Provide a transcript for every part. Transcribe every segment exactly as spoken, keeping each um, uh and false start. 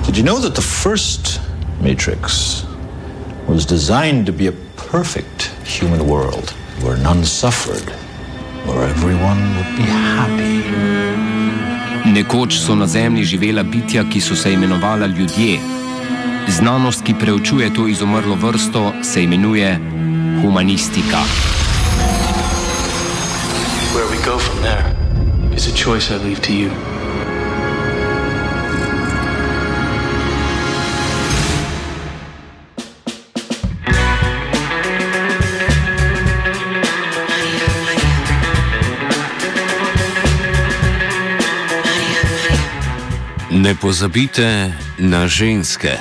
Did you know that the first Matrix was designed to be a perfect human world where none suffered, where everyone would be happy? Nekoč so na Zemlji živela bitja, ki so se imenovala ljudje. Znanost, ki preučuje to izumrlo vrsto, se imenuje humanistika. Where we go from there is a choice I leave to you. Ne pozabite na ženske.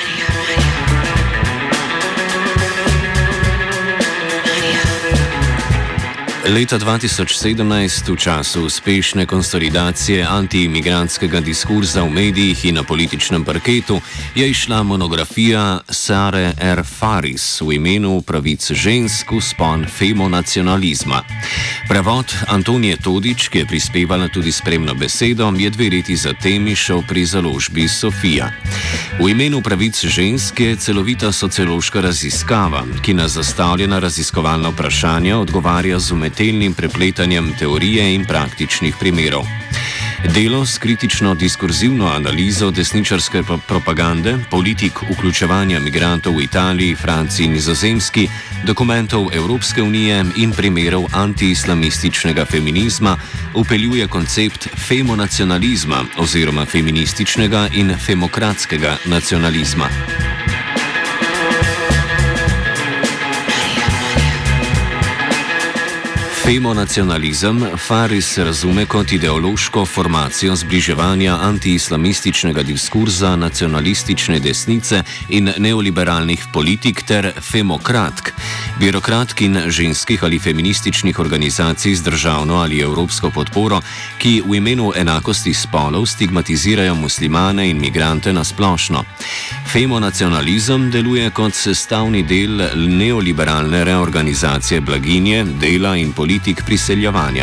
Leta dva tisoč sedemnajst, v času uspešne konsolidacije antiimigrantskega diskurza v medijih in na političnem parketu, je izšla monografija Sare R. Faris v imenu pravic žensk vzpon femonacionalizma. Prevod Antonije Todič, ki je prispevala tudi spremno besedo, je dve leti zatem izšel pri založbi Sofija. V imenu pravic žensk je celovita sociološka raziskava, ki na zastavljena raziskovalna vprašanja odgovarja z umetelnim prepletanjem teorije in praktičnih primerov. Delo s kritično-diskurzivno analizo desničarske propagande, politik vključevanja migrantov v Italiji, Franciji in Nizozemski, dokumentov Evropske unije in primerov antiislamističnega feminizma vpeljuje koncept femonacionalizma oziroma feminističnega in femokratskega nacionalizma. Femonacionalizem Faris razume kot ideološko formacijo zbliževanja antiislamističnega diskurza nacionalistične desnice in neoliberalnih politik ter femokratk, birokratk in ženskih ali feminističnih organizacij z državno ali evropsko podporo, ki v imenu enakosti spolov stigmatizirajo muslimane in migrante na splošno. Femonacionalizem deluje kot sestavni del neoliberalne reorganizacije blaginje, dela in politik priseljevanja.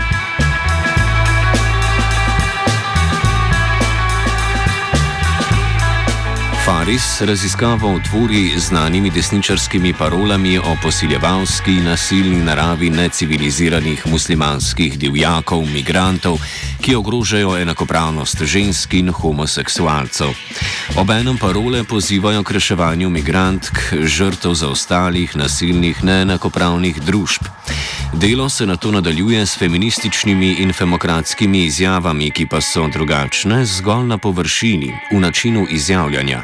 Faris raziskavo otvori znanimi desničarskimi parolami o posiljevalski, nasilni naravi neciviliziranih muslimanskih divjakov, migrantov, ki ogrožajo enakopravnost žensk in homoseksualcev. Obenem parole pozivajo k reševanju migrantk, žrtev zaostalih, nasilnih, neenakopravnih družb. Delo se nato nadaljuje s feminističnimi in femokratskimi izjavami, ki pa so drugačne zgolj na površini, v načinu izjavljanja.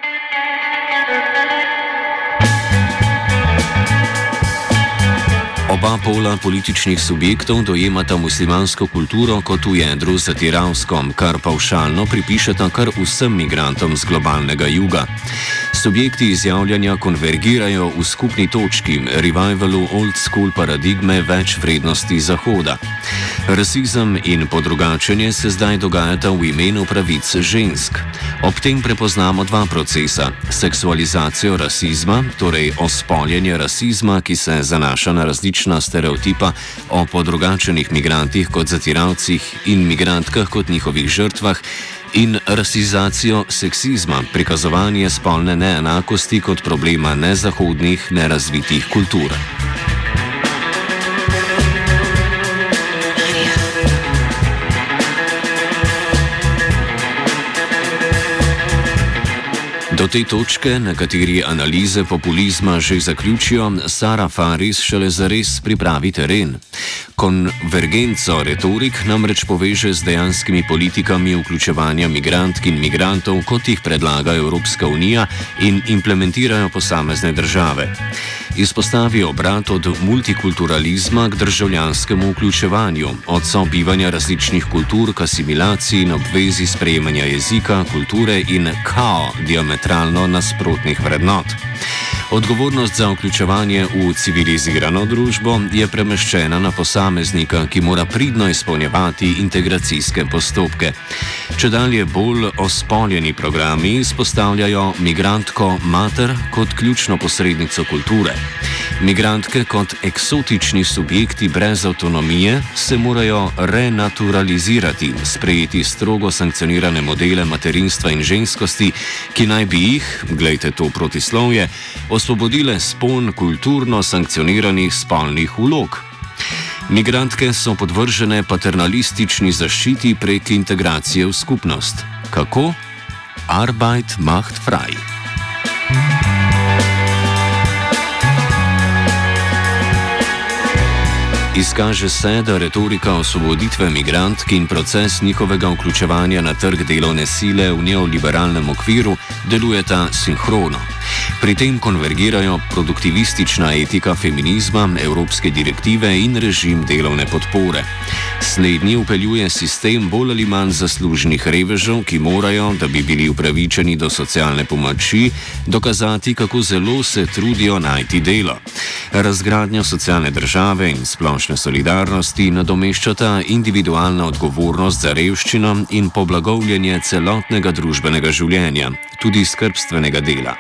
Oba pola političnih subjektov dojemata muslimansko kulturo kot v jedru zatiralsko, kar pavšalno pripišeta kar vsem migrantom z globalnega juga. Subjekti izjavljanja konvergirajo v skupni točki, revivalu old school paradigme več vrednosti Zahoda. Rasizem in podrugačenje se zdaj dogajata v imenu pravic žensk. Ob tem prepoznamo dva procesa: seksualizacijo rasizma, torej ospoljenje rasizma, ki se zanaša na različna stereotipa o podrugačenih migrantih kot zatiralcih in migrantkah kot njihovih žrtvah, in rasizacijo seksizma, prikazovanje spolne neenakosti kot problema nezahodnih, nerazvitih kultur. Do te točke, na kateri analize populizma že zaključijo, Sara Faris šele zares pripravi teren. Konvergenco retorik namreč poveže z dejanskimi politikami vključevanja migrantk in migrantov, kot jih predlaga Evropska unija in implementirajo posamezne države. Izpostavi obrat od multikulturalizma k državljanskemu vključevanju, od sobivanja različnih kultur k asimilaciji in obvezi sprejemanja jezika, kulture in kao diametralno nasprotnih vrednot. Odgovornost za vključevanje v civilizirano družbo je premeščena na posameznika, ki mora pridno izpolnjevati integracijske postopke. Čedalje bolj ospoljeni programi izpostavljajo migrantko mater kot ključno posrednico kulture. Migrantke kot eksotični subjekti brez avtonomije se morajo renaturalizirati, sprejeti strogo sankcionirane modele materinstva in ženskosti, ki naj bi jih, glejte to protislovje, osvobodile spon kulturno sankcioniranih spolnih vlog. Migrantke so podvržene paternalistični zaščiti prek integracije v skupnost. Kako? Arbeit macht frei. Izkaže se, da retorika osvoboditve migrantk in proces njihovega vključevanja na trg delovne sile v neoliberalnem okviru delujeta sinhrono. Pri tem konvergirajo produktivistična etika feminizma, evropske direktive in režim delovne podpore. Slednji upeljuje sistem bolj ali manj zaslužnih revežev, ki morajo, da bi bili upravičeni do socialne pomoči, dokazati, kako zelo se trudijo najti delo. Razgradnja socialne države in splošne solidarnosti nadomeščata individualna odgovornost za revščino in poblagovljenje celotnega družbenega življenja, tudi skrbstvenega dela.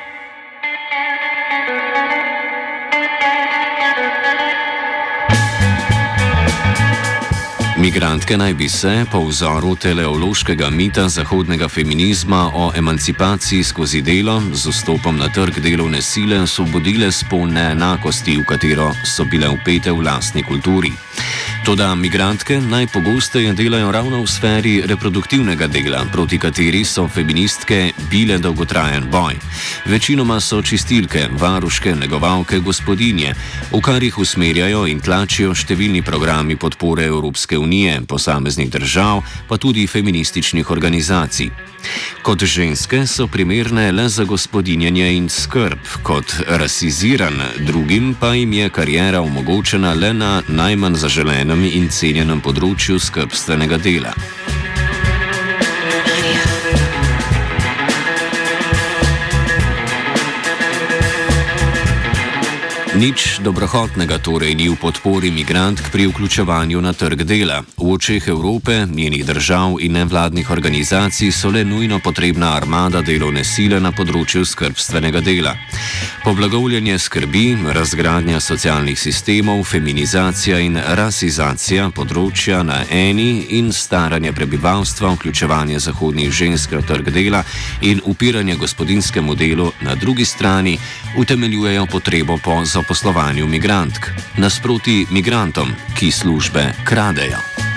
Migrantke naj bi se, po vzoru teleološkega mita zahodnega feminizma o emancipaciji skozi delo, z vstopom na trg delovne sile osvobodile spon neenakosti, v katero so bile vpete v lastni kulturi. Toda migrantke najpogosteje delajo ravno v sferi reproduktivnega dela, proti kateri so feministke bile dolgotrajen boj. Večinoma so čistilke, varuške, negovalke, gospodinje, v kar jih usmerjajo in tlačijo številni programi podpore Evropske unije, posameznih držav, pa tudi feminističnih organizacij. Kot ženske so primerne le za gospodinjenje in skrb, kot rasiziran drugim pa jim je kariera omogočena le na najmanj zaželenem in cenjenem področju skrbstvenega dela. Nič dobrohotnega torej ni v podpori migrantk pri vključevanju na trg dela. V očeh Evrope, njenih držav in nevladnih organizacij so le nujno potrebna armada delovne sile na področju skrbstvenega dela. Poblagovljenje skrbi, razgradnja socialnih sistemov, feminizacija in rasizacija področja na eni in staranje prebivalstva, vključevanje zahodnih žensk na trg dela in upiranje gospodinjskemu delu na drugi strani utemeljujejo potrebo po zaposlovanju migrantk, nasproti migrantom, ki službe kradejo.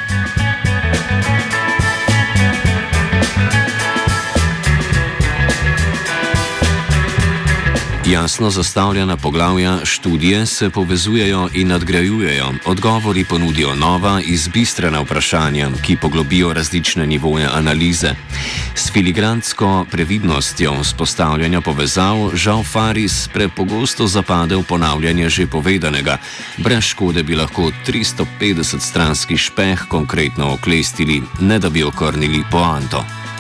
Jasno zastavljena poglavja študije se povezujejo in nadgrajujejo, odgovori ponudijo nova, izbistrena vprašanja, ki poglobijo različne nivoje analize. S filigrantsko previdnostjo vzpostavljanja povezav žal Faris prepogosto zapade v ponavljanje že povedanega. Brez škode bi lahko tristo petdeset stranski špeh konkretno oklestili, ne da bi okrnili poanto.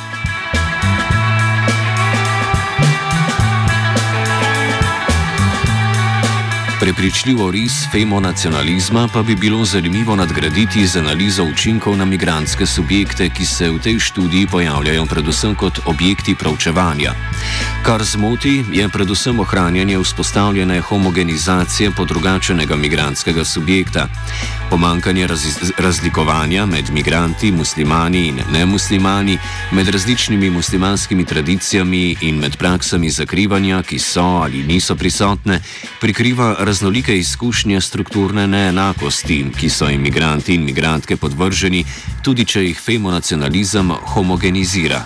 Prepričljivo ris femonacionalizma pa bi bilo zanimivo nadgraditi z analizo učinkov na migrantske subjekte, ki se v tej študiji pojavljajo predvsem kot objekti proučevanja. Kar zmoti je predvsem ohranjanje vzpostavljene homogenizacije podrugačenega migrantskega subjekta. Pomankanje raz- razlikovanja med migranti, muslimani in nemuslimani, med različnimi muslimanskimi tradicijami in med praksami zakrivanja, ki so ali niso prisotne, prikriva raznolike izkušnje strukturne neenakosti, ki so imigranti in migrantke podvrženi, tudi če jih femonacionalizem homogenizira.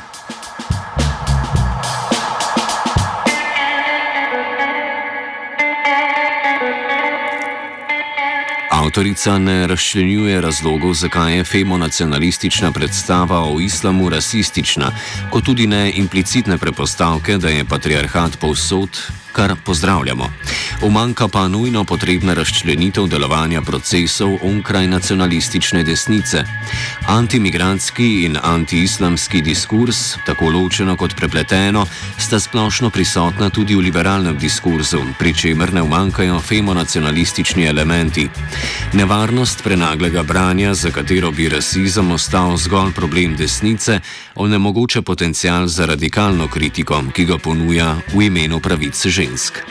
Avtorica ne razčlenjuje razlogov, zakaj je femonacionalistična predstava o islamu rasistična, kot tudi ne implicitne prepostavke, da je patriarhat povsod kar pozdravljamo. Umanjka pa nujno potrebna razčlenitev delovanja procesov onkraj nacionalistične desnice. Antimigrantski in antiislamski diskurs, tako ločeno kot prepleteno, sta splošno prisotna tudi v liberalnem diskurzu, pri čemer ne umanjkajo femonacionalistični elementi. Nevarnost prenaglega branja, za katero bi rasizem ostal zgolj problem desnice, onemogoča potencial za radikalno kritiko, ki ga ponuja v imenu pravic žensk.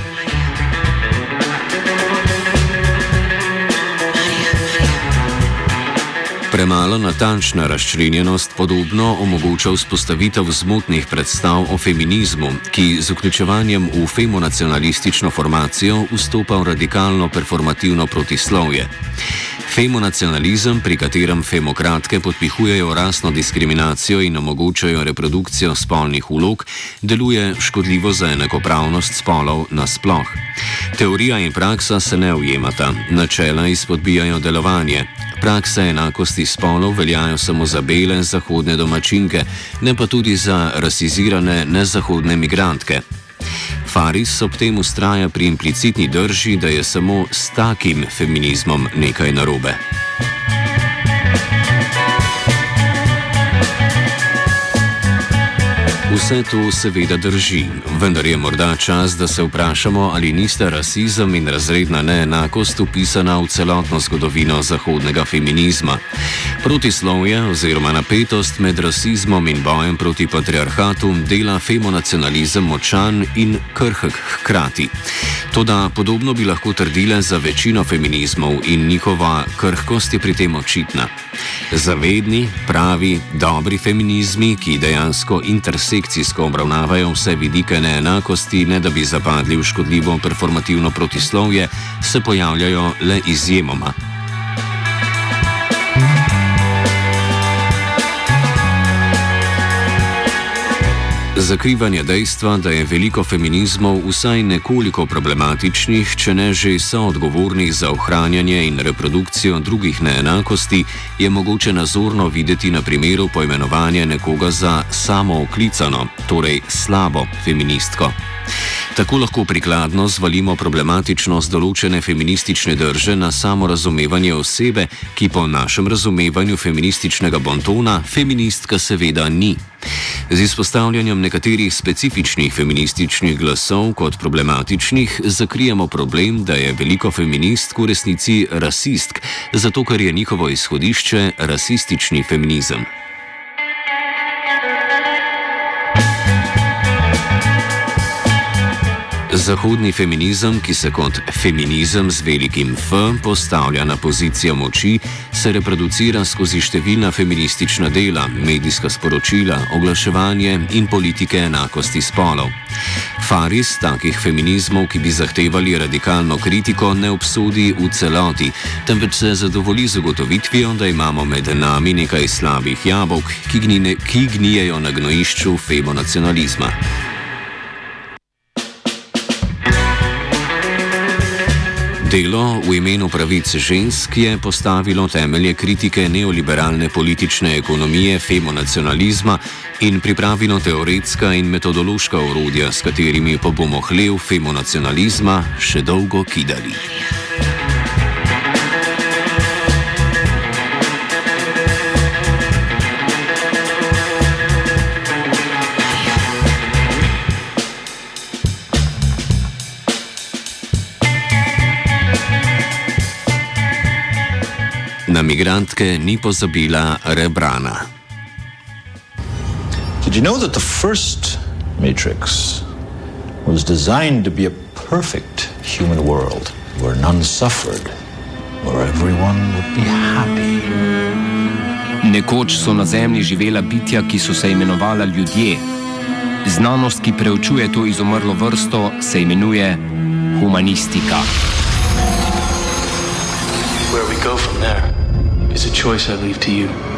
Premalo natančna razčlenjenost podobno omogoča vzpostavitev zmotnih predstav o feminizmu, ki z vključevanjem v femonacionalistično formacijo vstopa v radikalno performativno protislovje. Femonacionalizem, pri katerem femokratke podpihujejo rasno diskriminacijo in omogočajo reprodukcijo spolnih vlog, deluje škodljivo za enakopravnost spolov nasploh. Teorija in praksa se ne ujemata, načela izpodbijajo delovanje. Prakse enakosti spolov veljajo samo za bele zahodne domačinke, ne pa tudi za rasizirane nezahodne migrantke. Faris ob tem vztraja pri implicitni drži, da je samo s takim feminizmom nekaj narobe. Vse to seveda drži, vendar je morda čas, da se vprašamo, ali nista rasizem in razredna neenakost vpisana v celotno zgodovino zahodnega feminizma. Protislovje oziroma napetost med rasizmom in bojem proti patriarhatu dela femonacionalizem močan in krhek hkrati. Toda podobno bi lahko trdile za večino feminizmov in njihova krhkost je pri tem očitna. Zavedni, pravi, dobri feminizmi, ki dejansko intersekcijsko obravnavajo vse vidike neenakosti, ne da bi zapadli v škodljivo performativno protislovje, se pojavljajo le izjemoma. Zakrivanje dejstva, da je veliko feminizmov vsaj nekoliko problematičnih, če ne že soodgovornih za ohranjanje in reprodukcijo drugih neenakosti, je mogoče nazorno videti na primeru poimenovanja nekoga za samooklicano, torej slabo feministko. Tako lahko prikladno zvalimo problematičnost določene feministične drže na samo razumevanje osebe, ki po našem razumevanju feminističnega bontona feministka seveda ni. Z izpostavljanjem nekaterih specifičnih feminističnih glasov kot problematičnih zakrijemo problem, da je veliko feministk v resnici rasistk, zato ker je njihovo izhodišče rasistični feminizem. Zahodni feminizem, ki se kot feminizem z velikim F postavlja na pozicijo moči, se reproducira skozi številna feministična dela, medijska sporočila, oglaševanje in politike enakosti spolov. Faris takih feminizmov, ki bi zahtevali radikalno kritiko, ne obsodi v celoti, temveč se zadovolji z ugotovitvijo, da imamo med nami nekaj slabih jabolk, ki, gnine, ki gnijejo na gnojišču femonacionalizma. Delo v imenu pravic žensk je postavilo temelje kritike neoliberalne politične ekonomije femonacionalizma in pripravilo teoretska in metodološka orodja, s katerimi pa bomo hlev femonacionalizma še dolgo kidali. Na migrantke ni pozabila Rebrana. Did you know that the first Matrix was designed to be a perfect human world where none suffered, where everyone would be happy? Nekoč so na Zemlji živela bitja, ki so se imenovala ljudje. Znanost, ki preučuje to izumrlo vrsto, se imenuje humanistika. Where we go from there is a choice I leave to you.